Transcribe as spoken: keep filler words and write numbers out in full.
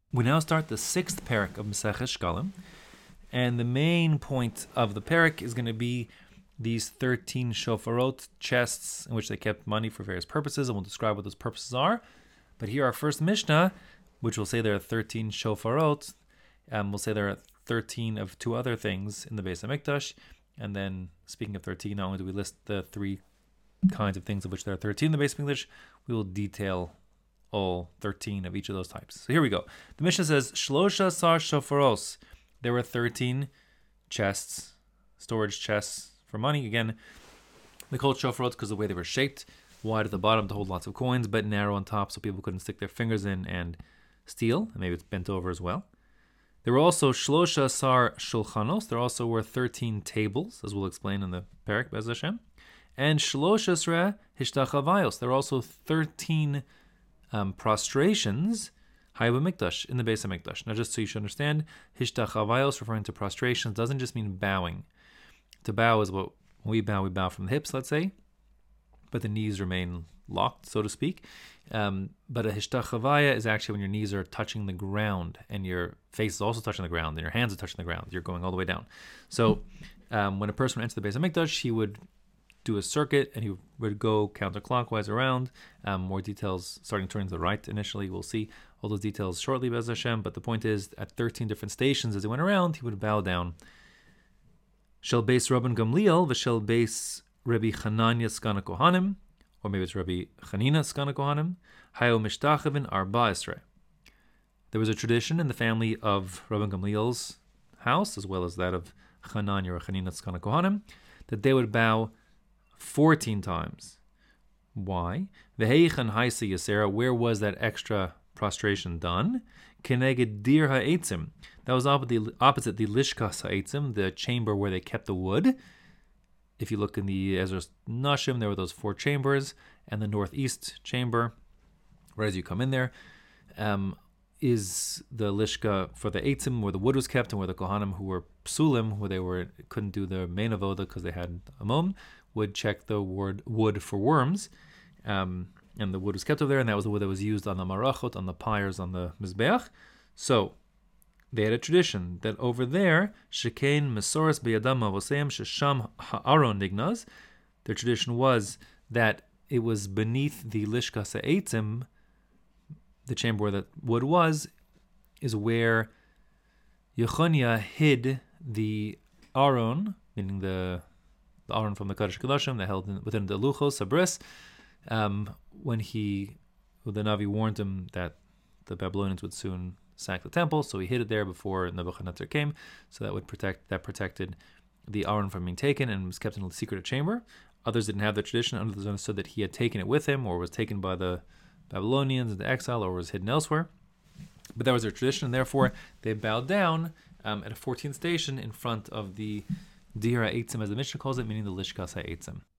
We now start the sixth parak of Maseches Shkalim, and the main point of the parak is going to be these thirteen shofarot, chests in which they kept money for various purposes, and we'll describe what those purposes are. But here our first Mishnah, which will say there are thirteen shofarot, um, we'll say there are thirteen of two other things in the Beis HaMikdash, and then speaking of thirteen, not only do we list the three kinds of things of which there are thirteen in the Beis HaMikdash, we will detail all thirteen of each of those types. So here we go. The Mishnah says, Shlosha sar shofaros. There were thirteen chests, storage chests for money. Again, they called shofarot because of the way they were shaped, wide at the bottom to hold lots of coins, but narrow on top so people couldn't stick their fingers in and steal. And maybe it's bent over as well. There were also Shlosha sar shulchanos. There also were thirteen tables, as we'll explain in the parak, Be'ez Hashem. And Shlosha sra hishtachavayos. There were also thirteen Um, prostrations, Hayba Mikdash, in the Beis HaMikdash. Now, just so you should understand, Hishtachavayos, referring to prostrations, doesn't just mean bowing. To bow is what, when we bow, we bow from the hips, let's say, but the knees remain locked, so to speak. Um, but a Hishtachavaya is actually when your knees are touching the ground, and your face is also touching the ground, and your hands are touching the ground. You're going all the way down. So, um, when a person would enter the Beis HaMikdash, he would do a circuit, and he would go counterclockwise around. Um, more details starting turning to the right initially. We'll see all those details shortly, Be'ez Hashem. But the point is, at thirteen different stations as he went around, he would bow down. Shel Beis Rabban Gamliel v'Shel Beis Rabbi Chananya Skana Kohanim, or maybe it's Rabbi Chanina Skana Kohanim. Hayo Mishtachavin Arba Esrei. There was a tradition in the family of Rabban Gamliel's house, as well as that of Chananya or Chanina Skana Kohanim, that they would bow fourteen times. Why? V'heichan haisa yasera. Where was that extra prostration done? Keneged dir ha'etzim. That was opposite the, opposite the lishkas ha'etzim, the chamber where they kept the wood. If you look in the Ezra's Nashim, there were those four chambers, and the northeast chamber, right as you come in there, um, is the lishka for the eitzim, where the wood was kept, and where the kohanim who were psulim, where they were couldn't do their main avoda because they had a mom, would check the word wood for worms, um, and the wood was kept over there, and that was the wood that was used on the marachot, on the pyres, on the mizbeach. So they had a tradition that over there, shekain mesoras beyadam avoseim shesham ha'aron nignaz. Their tradition was that it was beneath the lishkas ha'etzim, the chamber where the wood was, is where Yechonia hid the aron, meaning the the Aron from the Kodesh Kodashim that held in, within the Luchos Sabris, um, when he, when the Navi warned him that the Babylonians would soon sack the temple, so he hid it there before Nebuchadnezzar came, so that would protect that protected the Aron from being taken and was kept in a secret chamber. Others didn't have the tradition. Others understood that he had taken it with him, or was taken by the Babylonians into exile, or was hidden elsewhere. But that was their tradition, and therefore they bowed down um, at a fourteenth station in front of the Dir HaEtzim, as the Mishnah calls it, meaning the Lishkas HaEtzim.